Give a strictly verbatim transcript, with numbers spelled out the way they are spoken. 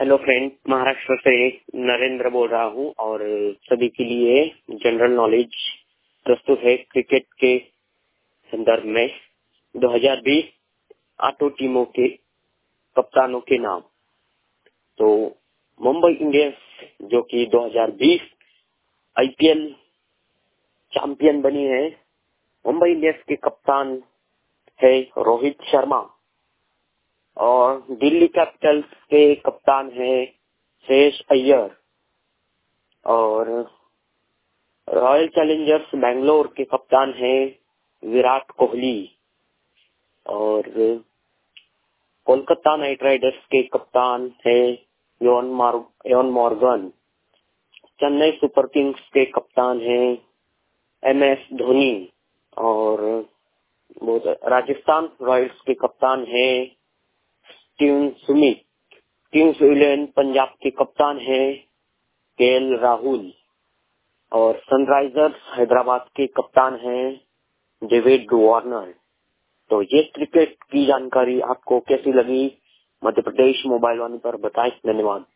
Hello friend, Maharashtra से नरेंद्र बोल रहा हूँ और सभी के लिए जनरल नॉलेज प्रस्तुत है क्रिकेट के संदर्भ में। दो हज़ार बीस आठों टीमों के कप्तानों के नाम। तो मुंबई इंडियंस जो कि दो हज़ार बीस आईपीएल चैंपियन बनी है, मुंबई इंडियंस के कप्तान है रोहित शर्मा और दिल्ली कैपिटल्स के कप्तान है श्रेयस अय्यर और रॉयल चैलेंजर्स बेंगलोर के कप्तान है विराट कोहली और कोलकाता नाइट राइडर्स के कप्तान है योन मार Eoin Morgan. Chennai Super Kings के कप्तान है एम एस धोनी और राजस्थान रॉयल्स के कप्तान है Steven Smith. Kings Eleven Punjab के कप्तान है के एल राहुल और सनराइजर्स हैदराबाद के कप्तान हैं डेविड वार्नर। तो ये क्रिकेट की जानकारी आपको कैसी लगी? मध्य प्रदेश मोबाइल वाणी पर बताएं। धन्यवाद।